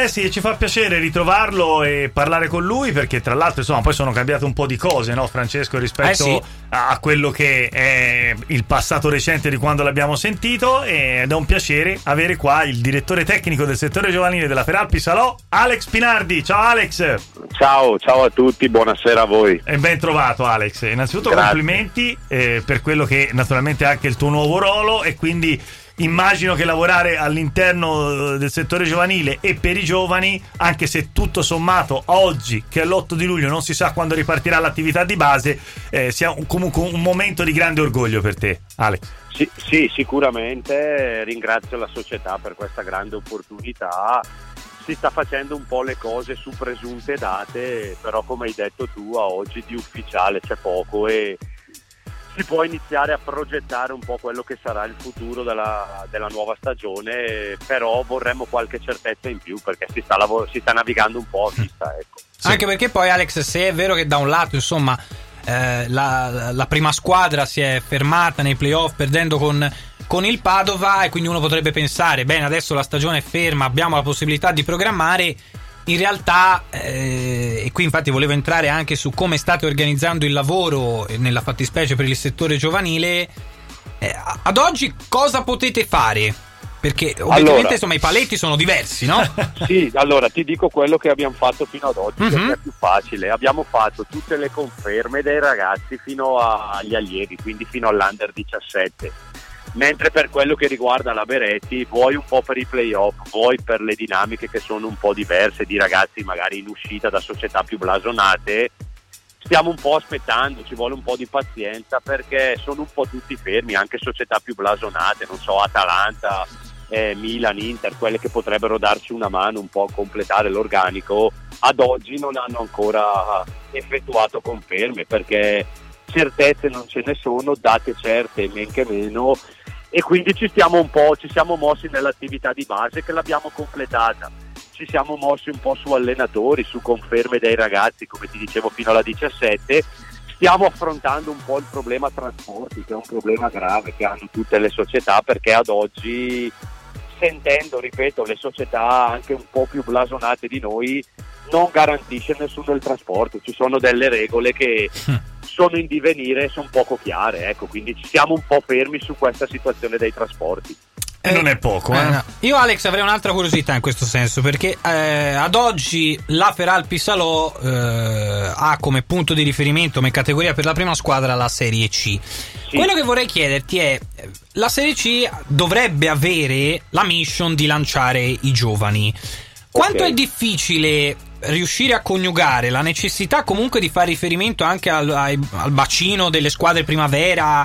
sì, ci fa piacere ritrovarlo e parlare con lui, perché tra l'altro insomma poi sono cambiate un po' di cose, no, Francesco, rispetto sì, a quello che è il passato recente di quando l'abbiamo sentito, ed è un piacere avere qua il direttore tecnico del settore giovanile della Feralpi Salò, Alex Pinardi. Ciao Alex. Ciao a tutti, buonasera a voi. E ben trovato Alex. Innanzitutto Grazie. Complimenti per quello che naturalmente è anche il tuo nuovo ruolo, e quindi immagino che lavorare all'interno del settore giovanile e per i giovani, anche se tutto sommato oggi, che è l'8 di luglio, non si sa quando ripartirà l'attività di base, sia comunque un momento di grande orgoglio per te, Alex. Sì, sicuramente ringrazio la società per questa grande opportunità. Si sta facendo un po' le cose su presunte date, però come hai detto tu, a oggi di ufficiale c'è poco e si può iniziare a progettare un po' quello che sarà il futuro della nuova stagione, però vorremmo qualche certezza in più, perché si sta navigando un po' a vista, ecco. Sì. Anche perché poi, Alex, se è vero che da un lato insomma la prima squadra si è fermata nei playoff perdendo con il Padova, e quindi uno potrebbe pensare, bene, adesso la stagione è ferma, abbiamo la possibilità di programmare. In realtà, e qui infatti volevo entrare anche su come state organizzando il lavoro, nella fattispecie per il settore giovanile, ad oggi cosa potete fare? Perché ovviamente insomma i paletti sono diversi, no? Sì, allora ti dico quello che abbiamo fatto fino ad oggi, perché è più facile. Abbiamo fatto tutte le conferme dei ragazzi fino agli allievi, quindi fino all'Under 17. Mentre per quello che riguarda la Beretti, vuoi un po' per i playoff, vuoi per le dinamiche che sono un po' diverse di ragazzi magari in uscita da società più blasonate, stiamo un po' aspettando, ci vuole un po' di pazienza, perché sono un po' tutti fermi, anche società più blasonate, non so, Atalanta, Milan, Inter, quelle che potrebbero darci una mano un po' a completare l'organico, ad oggi non hanno ancora effettuato conferme, perché certezze non ce ne sono, date certe men che meno, e quindi ci siamo mossi nell'attività di base che l'abbiamo completata, ci siamo mossi un po' su allenatori, su conferme dei ragazzi, come ti dicevo fino alla 17, stiamo affrontando un po' il problema trasporti, che è un problema grave che hanno tutte le società, perché ad oggi, sentendo, ripeto, le società anche un po' più blasonate di noi, non garantisce nessuno il trasporto, ci sono delle regole che sono in divenire e sono poco chiare, ecco, quindi ci siamo un po' fermi su questa situazione dei trasporti. E non è poco, no. Io, Alex, avrei un'altra curiosità in questo senso, perché ad oggi la Feralpi Salò ha come punto di riferimento, come categoria per la prima squadra, la Serie C. Sì. Quello che vorrei chiederti è, la Serie C dovrebbe avere la mission di lanciare i giovani. Quanto è difficile riuscire a coniugare la necessità comunque di fare riferimento anche al bacino delle squadre primavera,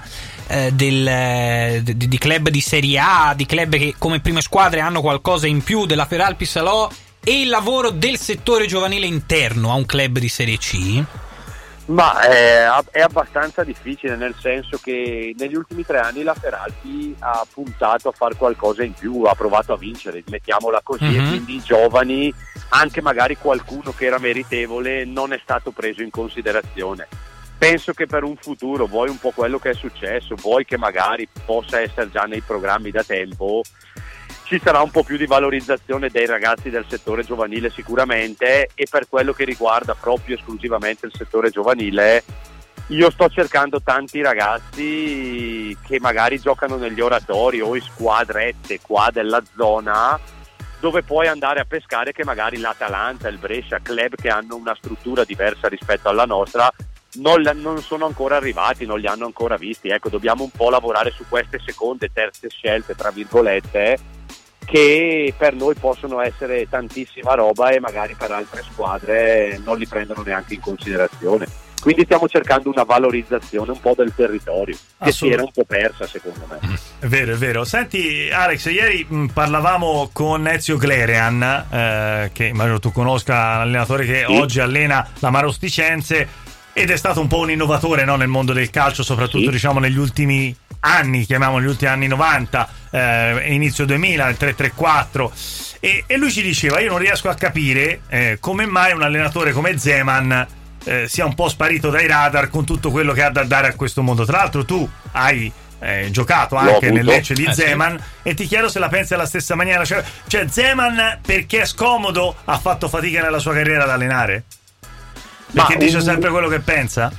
di club di Serie A, di club che come prime squadre hanno qualcosa in più della Feralpi Salò, e il lavoro del settore giovanile interno a un club di Serie C? Ma è abbastanza difficile, nel senso che negli ultimi 3 anni la Feralpi ha puntato a fare qualcosa in più, ha provato a vincere, mettiamola così, e quindi i giovani, anche magari qualcuno che era meritevole, non è stato preso in considerazione. Penso che per un futuro, vuoi un po' quello che è successo, vuoi che magari possa essere già nei programmi da tempo, ci sarà un po' più di valorizzazione dei ragazzi del settore giovanile sicuramente, e per quello che riguarda proprio esclusivamente il settore giovanile, io sto cercando tanti ragazzi che magari giocano negli oratori o in squadrette qua della zona, dove puoi andare a pescare, che magari l'Atalanta, il Brescia, club che hanno una struttura diversa rispetto alla nostra, non sono ancora arrivati, non li hanno ancora visti. Ecco, dobbiamo un po' lavorare su queste seconde, terze scelte, tra virgolette, che per noi possono essere tantissima roba e magari per altre squadre non li prendono neanche in considerazione. Quindi stiamo cercando una valorizzazione un po' del territorio, che si era un po' persa, secondo me. È vero. Senti Alex, ieri parlavamo con Ezio Glerean, che immagino tu conosca, l'allenatore che oggi allena la Marosticense, ed è stato un po' un innovatore, no, nel mondo del calcio, soprattutto diciamo negli ultimi anni, chiamiamoli gli ultimi anni 90, inizio 2000, il 3-3-4, e lui ci diceva: io non riesco a capire come mai un allenatore come Zeman sia un po' sparito dai radar con tutto quello che ha da dare a questo mondo. Tra l'altro tu hai giocato anche nel Lecce di Zeman, e ti chiedo se la pensi alla stessa maniera. Cioè Zeman, perché è scomodo, ha fatto fatica nella sua carriera ad allenare? Perché dice sempre quello che pensa?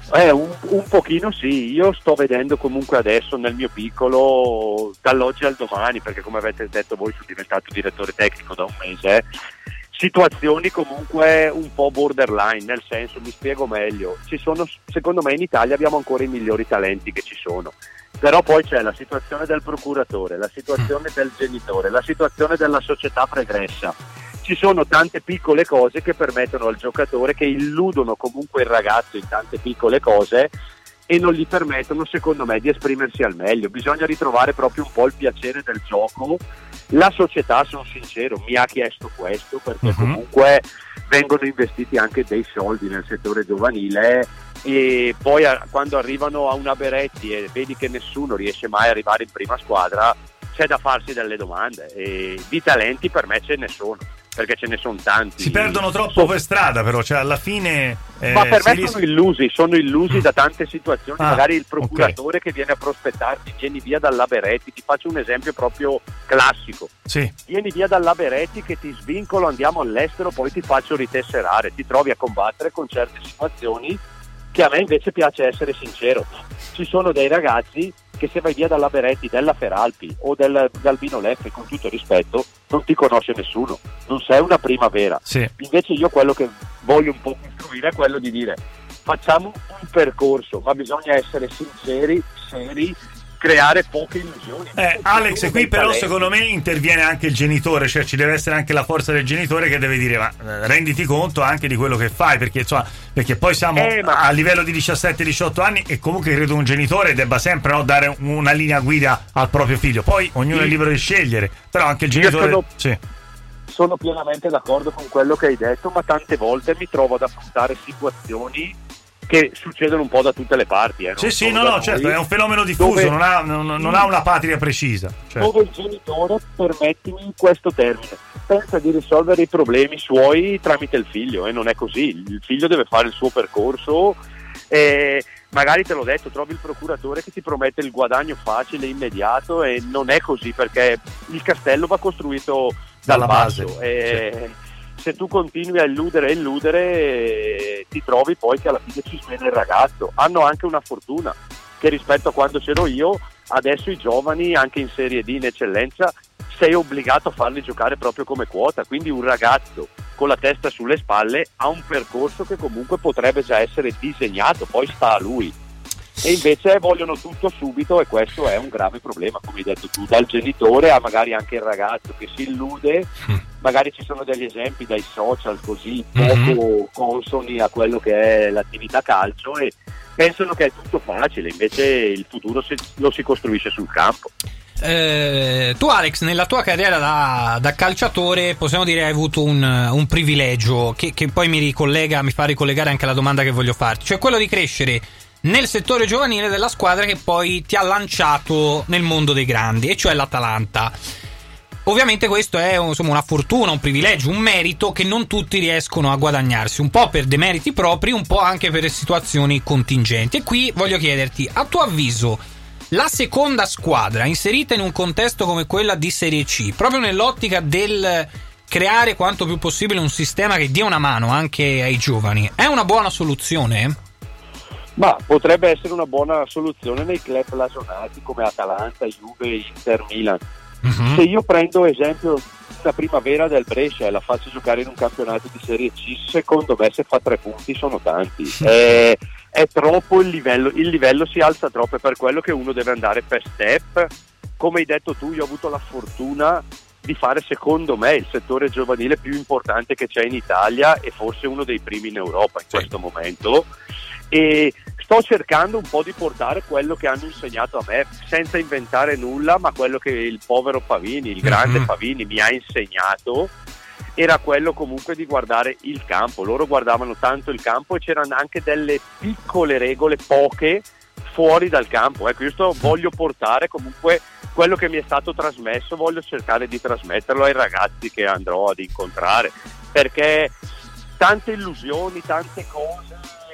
Un pochino sì. Io sto vedendo comunque adesso nel mio piccolo, dall'oggi al domani, perché come avete detto voi sono diventato direttore tecnico da un mese, situazioni comunque un po' borderline, nel senso, mi spiego meglio, ci sono, secondo me in Italia abbiamo ancora i migliori talenti che ci sono, però poi c'è la situazione del procuratore, la situazione del genitore, la situazione della società pregressa. Ci sono tante piccole cose che permettono al giocatore, che illudono comunque il ragazzo in tante piccole cose e non gli permettono, secondo me, di esprimersi al meglio. Bisogna ritrovare proprio un po' il piacere del gioco. La società, sono sincero, mi ha chiesto questo, perché comunque vengono investiti anche dei soldi nel settore giovanile, e poi quando arrivano a una Beretti e vedi che nessuno riesce mai ad arrivare in prima squadra, c'è da farsi delle domande, e di talenti per me ce ne sono, perché ce ne sono tanti. Si perdono troppo per strada, però, cioè alla fine ma per me sono illusi da tante situazioni. Magari il procuratore che viene a prospettarti, vieni via dalla Beretti, ti faccio un esempio proprio classico, vieni via dalla Beretti che ti svincolo, andiamo all'estero, poi ti faccio ritesserare, ti trovi a combattere con certe situazioni che a me invece piace essere sincero. Ci sono dei ragazzi che se vai via dalla Beretti, della Feralpi o dell'Albino Leffe, con tutto il rispetto, non ti conosce nessuno, non sei una primavera. Invece io quello che voglio un po' costruire è quello di dire: facciamo un percorso, ma bisogna essere sinceri, seri, creare poche illusioni. Alex, qui però talenti. Secondo me interviene anche il genitore, cioè ci deve essere anche la forza del genitore che deve dire: ma renditi conto anche di quello che fai, perché insomma, perché poi siamo a livello di 17-18 anni, e comunque credo un genitore debba sempre dare una linea guida al proprio figlio. Poi ognuno è libero di scegliere, però anche il genitore sono pienamente d'accordo con quello che hai detto, ma tante volte mi trovo ad affrontare situazioni che succedono un po' da tutte le parti. Certo, è un fenomeno diffuso, non ha una patria precisa. Dove il genitore, permettimi questo termine, pensa di risolvere i problemi suoi tramite il figlio, e non è così. Il figlio deve fare il suo percorso, e magari, te l'ho detto, trovi il procuratore che ti promette il guadagno facile, immediato, e non è così, perché il castello va costruito dalla base. Se tu continui a illudere, ti trovi poi che alla fine ci svena il ragazzo. Hanno anche una fortuna, che rispetto a quando c'ero io, adesso i giovani, anche in Serie D, in eccellenza, sei obbligato a farli giocare proprio come quota. Quindi un ragazzo con la testa sulle spalle ha un percorso che comunque potrebbe già essere disegnato, poi sta a lui. E invece vogliono tutto subito, e questo è un grave problema, come hai detto tu, dal genitore a magari anche il ragazzo che si illude. Magari ci sono degli esempi dai social così poco consoni a quello che è l'attività calcio, e pensano che è tutto facile, invece il futuro lo si costruisce sul campo. Tu, Alex, nella tua carriera da calciatore, possiamo dire, hai avuto un privilegio che poi mi fa ricollegare anche alla domanda che voglio farti, cioè quello di crescere nel settore giovanile della squadra che poi ti ha lanciato nel mondo dei grandi, e cioè l'Atalanta. Ovviamente questo è una fortuna, un privilegio, un merito che non tutti riescono a guadagnarsi, un po' per demeriti propri, un po' anche per situazioni contingenti. E qui voglio chiederti, a tuo avviso, la seconda squadra inserita in un contesto come quella di Serie C, proprio nell'ottica del creare quanto più possibile un sistema che dia una mano anche ai giovani, è una buona soluzione? Ma potrebbe essere una buona soluzione nei club blasonati come Atalanta, Juve, Inter, Milan. Se io prendo esempio la primavera del Brescia e la faccio giocare in un campionato di Serie C, secondo me se fa 3 punti sono tanti. È troppo il livello si alza troppo, è per quello che uno deve andare per step. Come hai detto tu, io ho avuto la fortuna di fare, secondo me, il settore giovanile più importante che c'è in Italia, e forse uno dei primi in Europa in questo momento, e sto cercando un po' di portare quello che hanno insegnato a me, senza inventare nulla, ma quello che il povero Pavini, il grande Pavini, mi ha insegnato era quello comunque di guardare il campo. Loro guardavano tanto il campo, e c'erano anche delle piccole regole, poche, fuori dal campo. Ecco, io voglio portare comunque quello che mi è stato trasmesso, voglio cercare di trasmetterlo ai ragazzi che andrò ad incontrare, perché tante illusioni, tante cose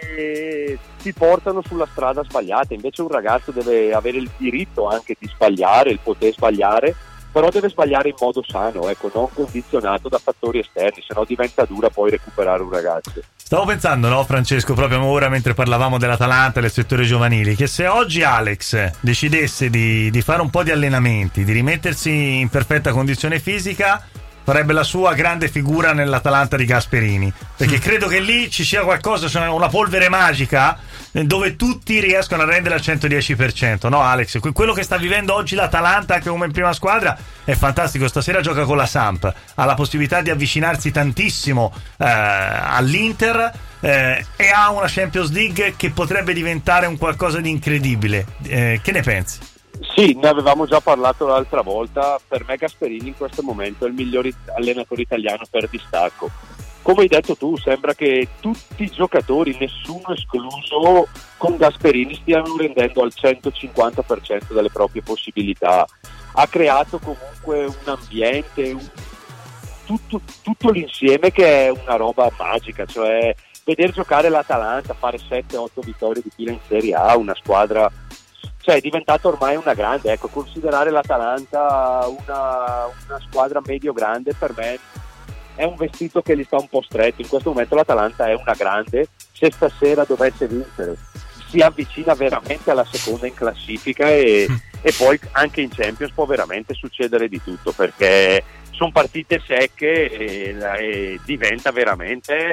e ti portano sulla strada sbagliata. Invece un ragazzo deve avere il diritto anche di sbagliare, il poter sbagliare, però deve sbagliare in modo sano, ecco, non condizionato da fattori esterni, sennò diventa dura poi recuperare un ragazzo. Stavo pensando, no, Francesco, proprio ora mentre parlavamo dell'Atalanta e del settore giovanili, che se oggi Alex decidesse di fare un po' di allenamenti, di rimettersi in perfetta condizione fisica, farebbe la sua grande figura nell'Atalanta di Gasperini, perché credo che lì ci sia qualcosa, cioè una polvere magica dove tutti riescono a rendere al 110%, no Alex? Quello che sta vivendo oggi l'Atalanta anche come in prima squadra è fantastico. Stasera gioca con la Samp, ha la possibilità di avvicinarsi tantissimo all'Inter e ha una Champions League che potrebbe diventare un qualcosa di incredibile. Che ne pensi? Sì, ne avevamo già parlato l'altra volta. Per me Gasperini in questo momento è il miglior allenatore italiano per distacco. Come hai detto tu, sembra che tutti i giocatori, nessuno escluso, con Gasperini stiano rendendo al 150% delle proprie possibilità. Ha creato comunque un ambiente, tutto l'insieme che è una roba magica, cioè vedere giocare l'Atalanta, fare 7-8 vittorie di fila in Serie A, una squadra, cioè è diventata ormai una grande, ecco, considerare l'Atalanta una squadra medio-grande per me è un vestito che gli sta un po' stretto. In questo momento l'Atalanta è una grande, se stasera dovesse vincere si avvicina veramente alla seconda in classifica e poi anche in Champions può veramente succedere di tutto, perché sono partite secche e diventa veramente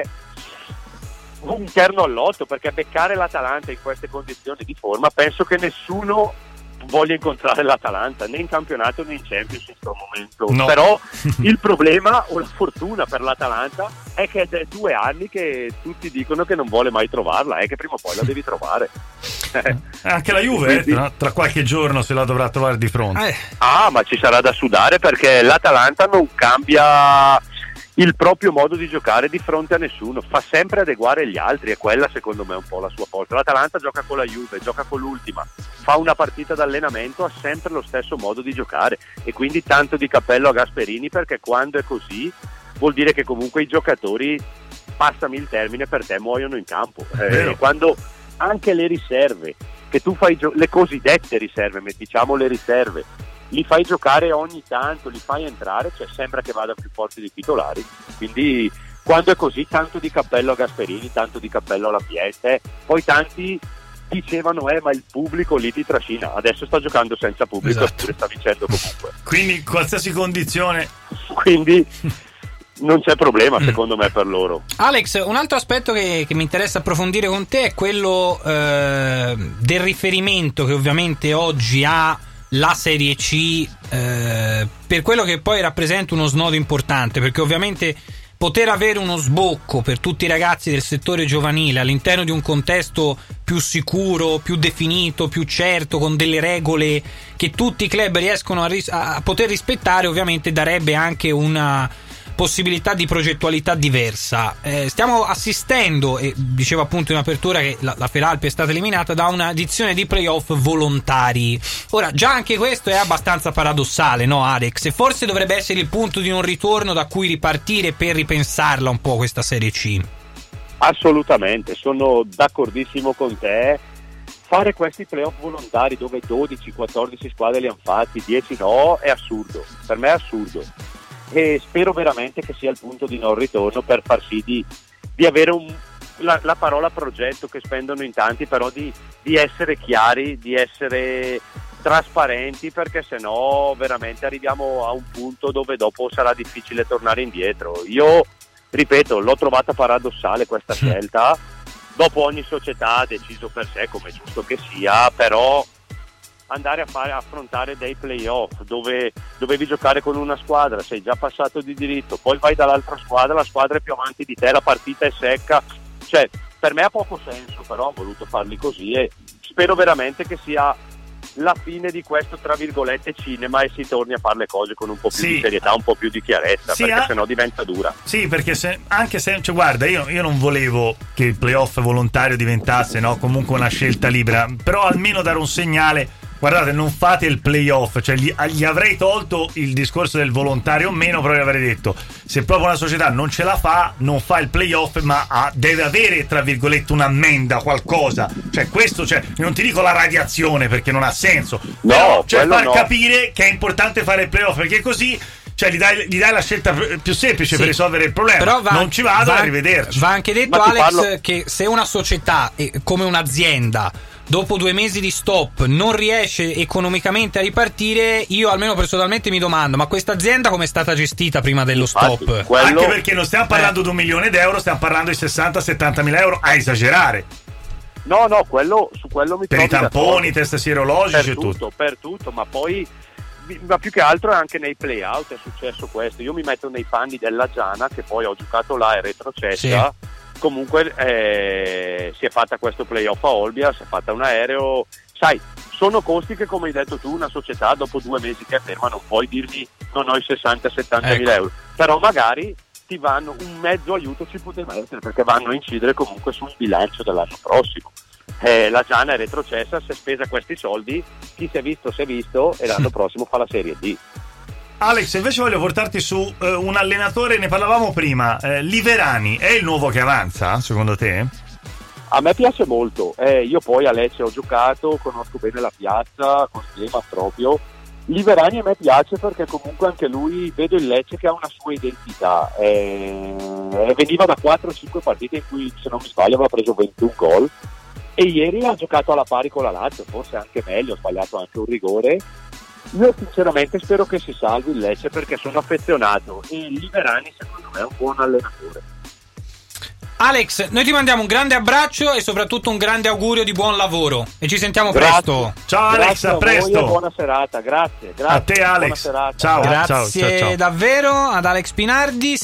un interno all'otto, perché beccare l'Atalanta in queste condizioni di forma, penso che nessuno voglia incontrare l'Atalanta né in campionato né in Champions in questo momento, no. Però il problema o la fortuna per l'Atalanta è che è 2 anni che tutti dicono che non vuole mai trovarla, che prima o poi la devi trovare. Anche la Juve quindi, tra qualche giorno se la dovrà trovare di fronte. Ma ci sarà da sudare, perché l'Atalanta non cambia il proprio modo di giocare di fronte a nessuno, fa sempre adeguare gli altri, e quella secondo me è un po' la sua forza. L'Atalanta gioca con la Juve, gioca con l'ultima, fa una partita d'allenamento, ha sempre lo stesso modo di giocare, e quindi tanto di cappello a Gasperini, perché quando è così vuol dire che comunque i giocatori, passami il termine, per te muoiono in campo. Quando anche le riserve, che tu fai le cosiddette riserve, diciamo le riserve, li fai giocare ogni tanto, li fai entrare, cioè sembra che vada più forti dei titolari. Quindi quando è così, tanto di cappello a Gasperini, tanto di cappello alla Pieste. Poi tanti dicevano ma il pubblico lì ti trascina, adesso sta giocando senza pubblico, eppure sta vincendo comunque, quindi qualsiasi condizione, quindi non c'è problema secondo me per loro. Alex, un altro aspetto che mi interessa approfondire con te è quello del riferimento che ovviamente oggi ha la Serie C, per quello che poi rappresenta uno snodo importante, perché ovviamente poter avere uno sbocco per tutti i ragazzi del settore giovanile all'interno di un contesto più sicuro, più definito, più certo, con delle regole che tutti i club riescono a poter rispettare, ovviamente darebbe anche una possibilità di progettualità diversa. Stiamo assistendo, e dicevo appunto in apertura che la Feralpi è stata eliminata, da una edizione di playoff volontari. Ora già anche questo è abbastanza paradossale, no Alex? E forse dovrebbe essere il punto di un ritorno da cui ripartire per ripensarla un po' questa Serie C. Assolutamente, sono d'accordissimo con te. Fare questi playoff volontari dove 12-14 squadre li hanno fatti, 10 no, è assurdo, per me è assurdo, e spero veramente che sia il punto di non ritorno, per far sì di avere la parola progetto che spendono in tanti, però di essere chiari, di essere trasparenti, perché sennò veramente arriviamo a un punto dove dopo sarà difficile tornare indietro. Io ripeto, l'ho trovata paradossale questa scelta, dopo ogni società ha deciso per sé, come è giusto che sia, però andare a affrontare dei playoff dove dovevi giocare con una squadra, sei già passato di diritto, poi vai dall'altra squadra, la squadra è più avanti di te, la partita è secca, cioè per me ha poco senso, però ho voluto farli così e spero veramente che sia la fine di questo tra virgolette cinema e si torni a fare le cose con un po' più di serietà, un po' più di chiarezza, perché sennò diventa dura. Sì, perché anche se cioè, guarda, io non volevo che il playoff volontario diventasse, no, comunque una scelta libera, però almeno dare un segnale. guardate, non fate il playoff, cioè gli avrei tolto il discorso del volontario o meno, però gli avrei detto, se proprio una società non ce la fa, non fa il playoff, ma deve avere, tra virgolette, un'ammenda, qualcosa, cioè questo, cioè non ti dico la radiazione perché non ha senso, però cioè far capire che è importante fare il playoff, perché così, cioè gli dai la scelta più semplice per risolvere il problema. Però non ci vado, arrivederci. Va anche detto, Alex, che se una società come un'azienda dopo 2 mesi di stop non riesce economicamente a ripartire, io almeno personalmente mi domando, ma questa azienda come è stata gestita prima dello stop? Anche perché non stiamo parlando di 1 milione d'euro, stiamo parlando di 60-70 mila euro, a esagerare. No, su quello mi per i tamponi, test sierologici e tutto. Per tutto, ma poi ma più che altro anche nei play-out è successo questo. Io mi metto nei panni della Giana, che poi ho giocato là e retrocessa. Comunque si è fatta questo play-off a Olbia, si è fatta un aereo. Sai, sono costi che, come hai detto tu, una società dopo 2 mesi che è ferma non puoi dirgli non ho i 60-70 mila euro, però magari ti vanno un mezzo aiuto, ci poteva essere, perché vanno a incidere comunque sul bilancio dell'anno prossimo. La Giana è retrocessa, si è spesa questi soldi, chi si è visto e l'anno prossimo fa la Serie D. Alex, invece voglio portarti su un allenatore, ne parlavamo prima, Liverani, è il nuovo che avanza secondo te? A me piace molto, io poi a Lecce ho giocato, conosco bene la piazza, con Stema proprio. Liverani a me piace perché comunque anche lui, vedo il Lecce che ha una sua identità, veniva da 4-5 partite in cui, se non mi sbaglio, aveva preso 21 gol e ieri ha giocato alla pari con la Lazio, forse anche meglio, ha sbagliato anche un rigore. Io sinceramente spero che si salvi il Lecce perché sono affezionato e Liverani secondo me è un buon allenatore. Alex, noi ti mandiamo un grande abbraccio e soprattutto un grande augurio di buon lavoro e ci sentiamo presto. Ciao Alex, grazie a presto. Voi, buona serata, grazie. A te Alex. Buona serata. Ciao. Grazie ciao. davvero ad Alex Pinardi.